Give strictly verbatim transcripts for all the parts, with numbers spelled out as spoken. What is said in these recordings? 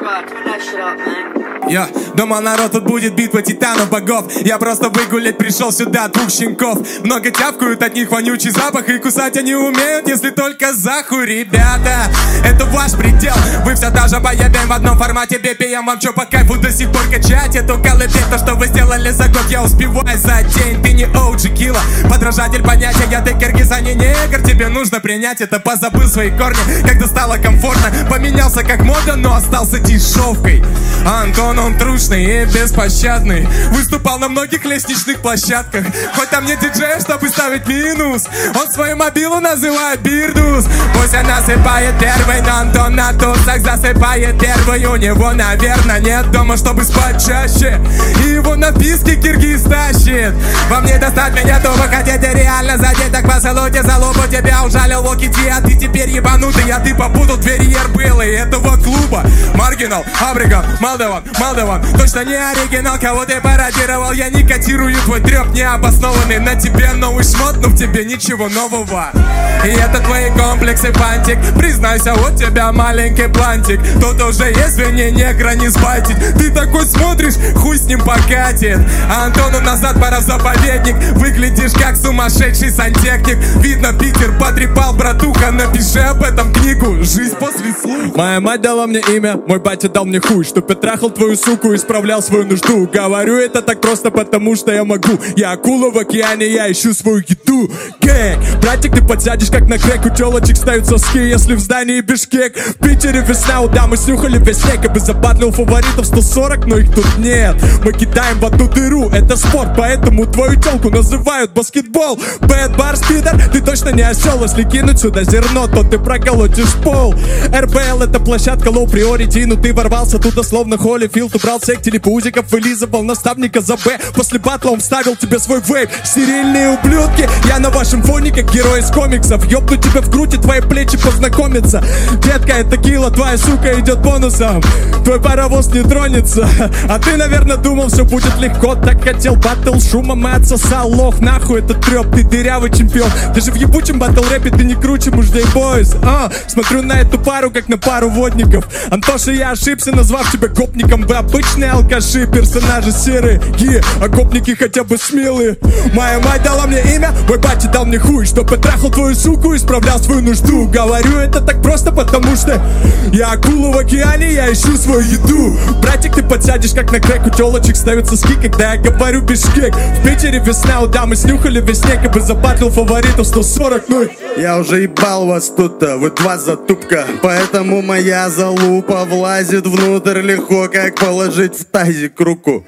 Я думал, народ, тут будет битва титанов богов. Я просто выгулять пришел сюда двух щенков. Много тявкают, от них вонючий запах. И кусать они умеют, если только захуй. Ребята, это ваш предел. Вы все даже поебем в одном формате би пи эм. Вам чё по кайфу до сих пор качать эту колыбель? То, что вы сделали за год, я успеваю за день. Ты не оу джи Killa, подражатель понятия. Я ты киргиз, а не негр. Тебе нужно принять это, позабыл свои корни. Когда стало комфортно, поменялся как мода, но остался дешевкой. Антон, он трушный и беспощадный. Выступал на многих лестничных площадках. Хоть там не диджей, чтобы ставить минус, он свою мобилу называет Бирдус. Пусть она насыпает первый, но Антон на тусах засыпает первый. У него, наверное, нет дома, чтобы спать чаще. И его написки киргиз тащит. Вам не достать меня, то вы хотите реально задеть. Так поцелуйте за лобу, тебя ужалил Локити. А ты теперь ебанутый, а ты попутал Верьер был и этого клуба. Маргинал, Абриган, Молдаван, Молдаван. Точно не оригинал, кого ты пародировал. Я не котирую твой трёп необоснованный. На тебе новый шмот, но в тебе ничего нового. И это твои комплексы, пантик. Признайся, вот тебя маленький плантик. Тут уже есть не негра не спайтить. Ты такой смотришь, хуй с ним покатит. А Антону назад пора в заповедник. Выглядишь как сумасшедший сантехник. Видно, Питер потрепал, братуха. Напиши об этом книгу, жизнь после слуха. Моя мать дала мне имя, мой батя дал мне хуй. Чтоб я трахал твою суку, исправлял свою нужду. Говорю это так просто, потому что я могу. Я акула в океане, я ищу свою еду. Гэнг, братик, ты подсядешь как на крэк. У телочек ставят соски, если в здании Бишкек. В Питере весна, у дамы снюхали весь снег. Я бы забатлил фаворитов сто сорок, но их тут нет. Мы кидаем в одну дыру, это спорт. Поэтому твою телку называют баскетбол. Бэд бар спидер, ты точно не осел. Если кинуть сюда зерно, то ты проколотишь пол. эр бэ эл это площадка low priority. Ну ты ворвался туда словно Холлифилд. Убрал всех телепузиков, вылизывал наставника за Б. После батла он вставил тебе свой вейп. Стерильные ублюдки, я на вашем фоне как герой из комиксов. Ёбну тебя в грудь и твои плечи познакомятся. Детка, это килла, твоя сука идет бонусом. Твой паровоз не тронется. А ты, наверное, думал, все будет легко. Так хотел баттл, шумом и отсосал лох. Нахуй этот трёп, ты дырявый чемпион. Даже в ебучем баттл рэпе ты не круче мужей бойс. А, смотрю на эту пару, как на пару водников. Антоша, я ошибся, назвав тебя гопником. Вы обычные алкаши, персонажи серые. Е, а гопники хотя бы смелые. Моя мать дала мне имя, мой батя дал мне хуй. Чтоб я трахал твою суку, исправлял свою нужду. Говорю это так просто, потому что я акула в океане, я ищу свою еду. Братик, ты подсядешь как на крэк. У телочек ставят соски, когда я говорю Бишкек. В Питере весна, у дамы снюхали весь снег. Я бы забатлил фаворитов сто сорок, ну. Я уже ебал вас тут-то, вы два затупка. Поэтому моя залупа влазит внутрь легко, как положить в тазик руку.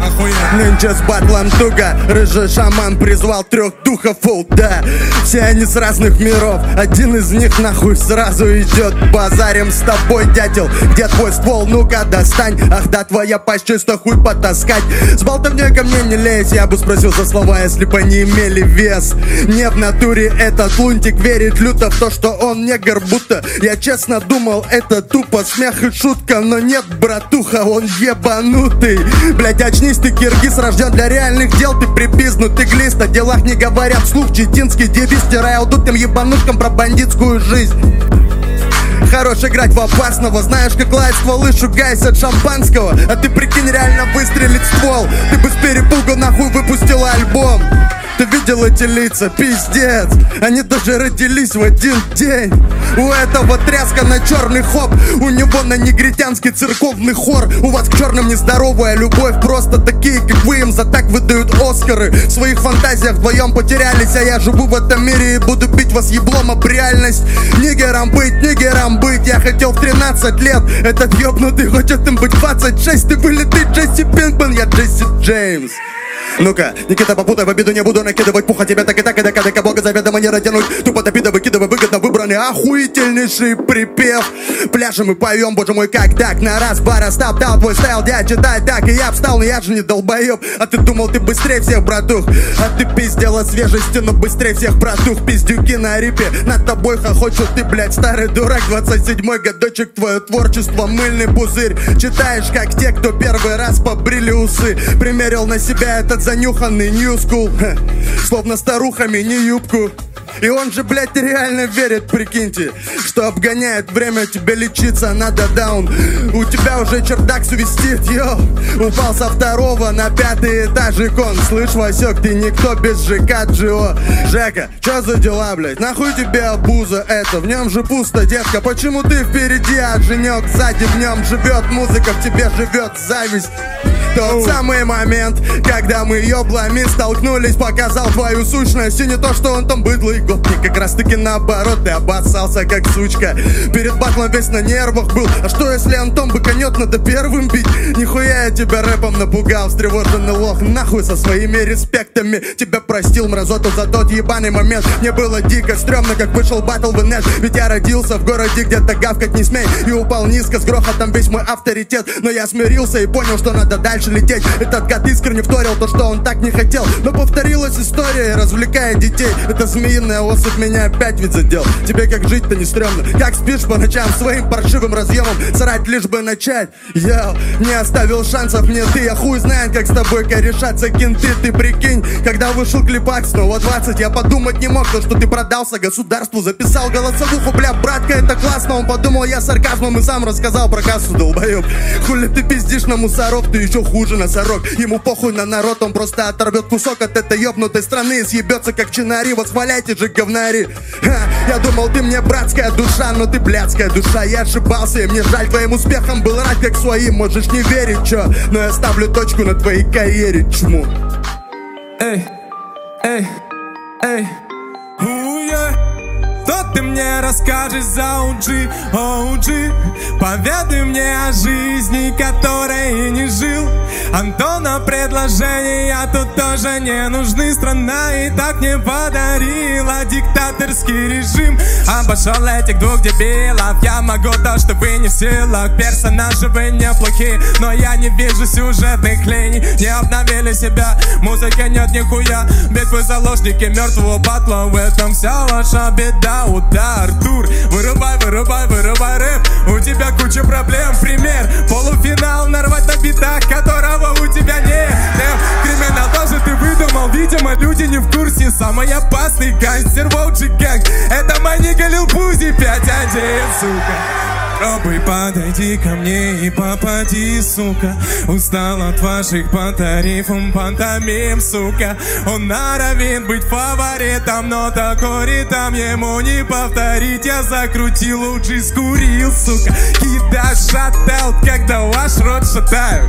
Нынче с батлом туго. Рыжий шаман призвал трех духов, оу, да. Все они с разных миров. Один из них нахуй сразу идет. Базарим с тобой, дятел. Где твой ствол? Ну-ка достань. Ах да, твоя пасть чисто хуй потаскать. С болтовней ко мне не лезь. Я бы спросил за слова, если бы они имели вес. Не в натуре этот лунтик верит люто в то, что он негр будто. Я честно думал, это тупо смех и шутка. Но нет, братуха, он ебанутый. Блять, очнись, ты киргиз, рожден для реальных дел. Ты припизнутый глист, о делах не говорят вслух. Читинский девиз, стирая дутым ебануткам про бандитскую жизнь. Хорош играть в опасного. Знаешь, как лает стволы, шугаясь от шампанского. А ты прикинь, реально выстрелить ствол. Ты бы с перепугу нахуй выпустила альбом. Ты видел эти лица, пиздец. Они даже родились в один день. У этого тряска на черный хоп. У него на негритянский церковный хор. У вас к черным нездоровая любовь. Просто такие, как вы, им за так выдают Оскары. В своих фантазиях вдвоем потерялись. А я живу в этом мире и буду бить вас еблом об реальность. Нигером быть, нигером быть. Я хотел в тринадцать лет. Этот ёбнутый хочет им быть двадцать шесть. Ты вылитый Джесси Пинкман, я Джесси Джеймс. Ну-ка, Никита, попутай, в обиду не буду накидывать пуха. Тебя так и так, и так, и так, бога заведомо не натянуть. Тупо топида, выкидывай, выгодно выбранный охуительнейший припев. Пляшем и поем, боже мой, как так. На раз, бара, стап, дал твой стайл, я читать так. И я встал, но я же не долбоеб. А ты думал, ты быстрее всех, братух. А ты пиздела свежестью, но быстрее всех, братух. Пиздюки на рипе, над тобой хохочут. Ты, блядь, старый дурак, двадцать седьмой годочек. Твое творчество, мыльный пузырь. Читаешь, как те, кто первый раз побрили усы. Примерил на себя этот занюханный new school. Ха, словно старуха мини-юбку. И он же, блядь, реально верит, прикиньте, что обгоняет время, тебе лечиться надо даун. У тебя уже чердак свистит, йоу. Упал со второго на пятый этаж икон. Слышь, Васек, ты никто без ЖК Джио. Жека, чё за дела, блядь? Нахуй тебе обуза это? В нем же пусто, детка. Почему ты впереди, а женек сзади? В нем живет музыка, в тебе живет зависть. Тот самый момент, когда мы ёблами столкнулись, показал твою сущность. И не то, что он там быдло и гопник, как раз таки наоборот, ты обоссался как сучка. Перед батлом весь на нервах был. А что если Антон быканет, надо первым бить? Нихуя я тебя рэпом напугал, встревоженный лох. Нахуй со своими респектами. Тебя простил, мразоту, за тот ебаный момент. Мне было дико стрёмно, как вышел батл в Нэш. Ведь я родился в городе, где-то гавкать не смей. И упал низко, с грохотом весь мой авторитет. Но я смирился и понял, что надо дальше лететь. Этот гад искренне вторил то, что он так не хотел. Но повторилась история, развлекая детей. Эта змеиная особь меня опять ведь задел. Тебе как жить-то не стрёмно? Как спишь по ночам своим паршивым разъемом? Срать лишь бы начать. Я не оставил шансов мне ты. Я хуй знает, как с тобой корешатся кенты. Ты прикинь, когда вышел клипак снова двадцать, я подумать не мог, то, что ты продался государству. Записал голосовуху, бля, братка, это классно. Он подумал, я сарказмом и сам рассказал про кассу, долбоёб. Хули ты пиздишь на мусоров, ты еще хуже на сорок. Ему похуй на народ, он просто оторвет кусок от этой ёбнутой страны и съебется как чинари. Восхваляйте же, говнари. Ха, я думал, ты мне братская душа, но ты блядская душа. Я ошибался, и мне жаль, твоим успехом был рад как своим. Можешь не верить, чё, но я ставлю точку на твоей карьере, чмо. Эй, эй, эй, уе. Что ты мне расскажешь за о джи, о джи? Поведай мне о жизни, которой и не жил. Антона предложения тут тоже не нужны. Страна и так не подарила диктаторский режим. Обошел этих двух дебилов, я могу то, что вы не в силах. Персонажи вы неплохие, но я не вижу сюжетных линий. Не обновили себя, музыки нет нихуя. Ведь вы заложники мертвого батла, в этом вся ваша беда. Удар, тур, вырубай, вырубай, вырубай рэп. У тебя куча проблем, пример. Полуфинал нарвать на битах, которого у тебя нет. Криминал тоже ты выдумал, видимо, люди не в курсе. Самый опасный гангстер в о джи Gang. Это мой нигга Лил Пузи, пять один, сука. Пробуй, подойди ко мне и попади, сука. Устал от ваших по тарифам пантомим, сука. Он норовит быть фаворитом, но такой ритм ему не повторить. Я закрутил, о джи скурил, сука. Кидай шатаут, когда ваш рот шатают.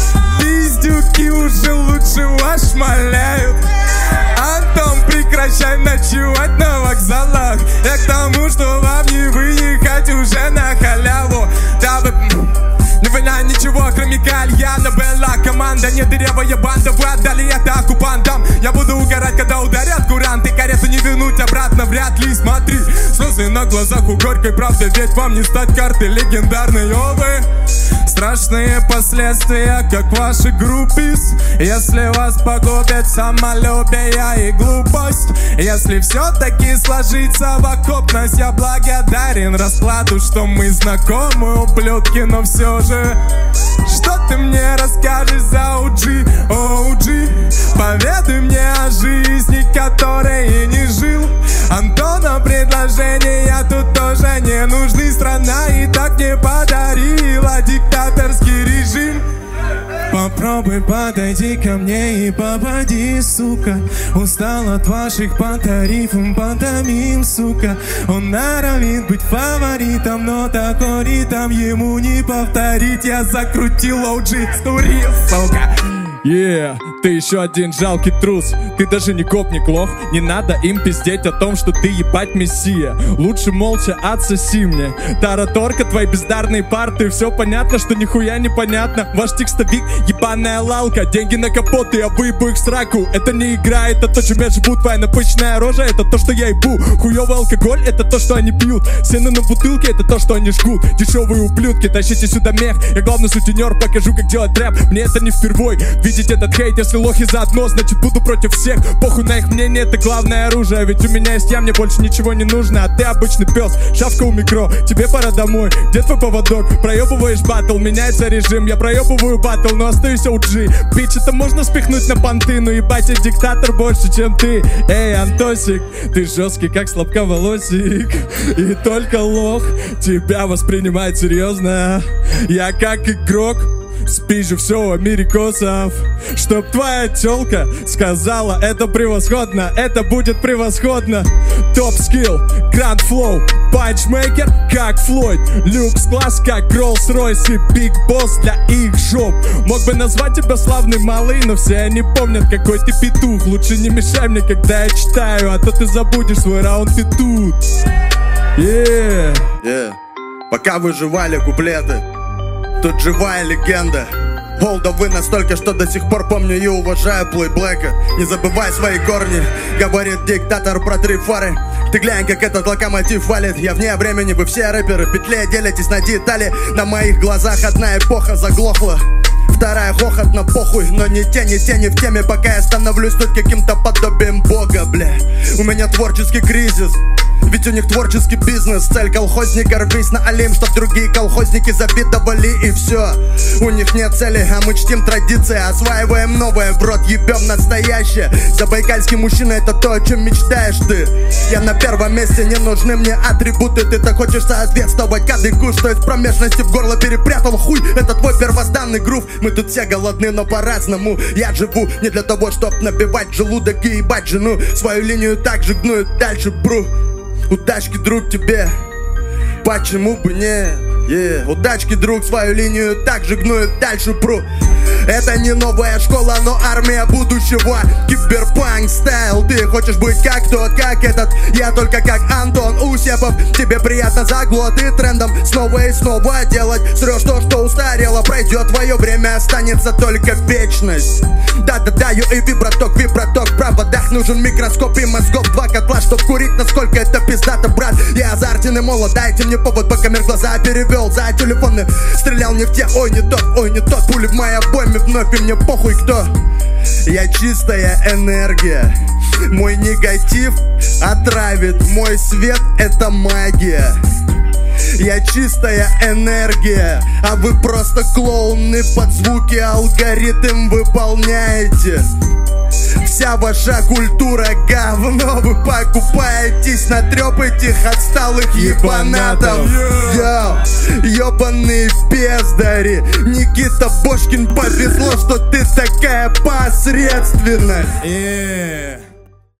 Пиздюки уже лучше вас шмаляют. Антон, прекращай ночевать на вокзалах. Я к тому, что вам не выехать уже на халяву. Да вы... Не война ничего, кроме кальяна. Была команда, не дырявая банда. Вы отдали это оккупантам. Я буду угорать, когда ударят куранты. Карету не вернуть обратно, вряд ли. Смотри, слезы на глазах у горькой правды. Ведь вам не стать карты легендарной, овы. Страшные последствия, как ваши группис. Если вас погубит самолюбие и глупость. Если все-таки сложится в окопность, я благодарен раскладу, что мы знакомы, ублюдки, но все же. Что ты мне расскажешь за о джи, о джи? Поведай мне о жизни, которой и не жил. Антона предложения тут тоже не нужны. Страна и так не подарила диктаторский режим. Попробуй подойди ко мне и попади, сука. Устал от ваших по тарифам пантомим, сука. Он норовит быть фаворитом, но такой ритм ему не повторить. Я закрутил, о джи стурил, сука. Yeah, ты еще один жалкий трус. Ты даже не гопник, лох. Не надо им пиздеть о том, что ты ебать мессия. Лучше молча отсоси мне. Тараторка, твои бездарные парты. Все понятно, что нихуя не понятно. Ваш текстовик, ебаная лалка. Деньги на капоты, я выебу их в сраку. Это не игра, это то, чем я живу. Твоя напыщенная рожа, это то, что я ебу. Хуёвый алкоголь, это то, что они пьют. Сено на бутылке, это то, что они жгут. Дешевые ублюдки, тащите сюда мех. Я главный сутенер, покажу, как делать рэп. Мне это не впервой. Видеть этот хейт, я Если лохи заодно, значит буду против всех. Похуй на их мнение, это главное оружие. Ведь у меня есть я, мне больше ничего не нужно. А ты обычный пес, шавка у микро. Тебе пора домой, где твой поводок? Проебываешь батл, меняется режим. Я проебываю батл, но остаюсь о джи. Бич, это можно спихнуть на понты. Ну ебать, я диктатор больше, чем ты. Эй, Антосик, ты жесткий, как сладковолосик. И только лох тебя воспринимает серьезно. Я как игрок спизжу все америкосов. Чтоб твоя тёлка сказала, это превосходно, это будет превосходно. Топ скилл, гранд флоу, панчмейкер, как Флойд. Люкс класс, как Роллс-Ройс и Биг Босс для их жоп. Мог бы назвать тебя славный малый, но все они помнят, какой ты петух. Лучше не мешай мне, когда я читаю, а то ты забудешь свой раунд и тут. Yeah. Yeah. Пока выживали куплеты, тут живая легенда. Олдовы настолько, что до сих пор помню и уважаю Плей Блэка. Не забывай свои корни, говорит диктатор про три фары. Ты глянь, как этот локомотив валит. Я вне времени, вы все рэперы в петле делитесь на детали. На моих глазах одна эпоха заглохла, вторая хохот на похуй. Но ни те, ни те, ни в теме, пока я становлюсь тут каким-то подобием бога, бля. У меня творческий кризис, ведь у них творческий бизнес. Цель колхозника, рвись на Олимп, чтоб другие колхозники завидовали и все. У них нет цели, а мы чтим традиции. Осваиваем новое, в рот ебем настоящее. Забайкальский мужчина — это то, о чем мечтаешь ты. Я на первом месте, не нужны мне атрибуты. Ты так хочешь соответствовать кадыку, что из промежности в горло перепрятал хуй. Это твой первозданный грув. Мы тут все голодны, но по-разному. Я живу не для того, чтоб набивать желудок и ебать жену. Свою линию также гную, дальше бру. Удачки, друг, тебе, почему бы не? Yeah. Удачки, друг, свою линию также гнует, дальше пру. Это не новая школа, но армия будущего. Киберпанк стайл. Ты хочешь быть как тот, как этот? Я только как Антон Усепов. Тебе приятно заглот и трендом снова и снова делать. Срешь то, что устарело. Пройдет твое время, останется только вечность. Да-да-да, ю и виброток, виброток. В проводах нужен микроскоп и мозгов два котла, чтоб курить, насколько это пиздато, брат. Я азартен и молод, дайте мне повод, пока мир глаза перевел. За телефоны стрелял не в тех, ой, не тот, ой, не тот. Пули в моей обойме вновь, и мне похуй кто. Я чистая энергия, мой негатив отравит, мой свет — это магия. Я чистая энергия, а вы просто клоуны, под звуки алгоритм выполняете. Вся ваша культура говно, вы покупаетесь на трёп этих отсталых ебанатов. Йоу, ёбаные бездари. Никита Бошкин, повезло, что ты такая посредственная. Yeah.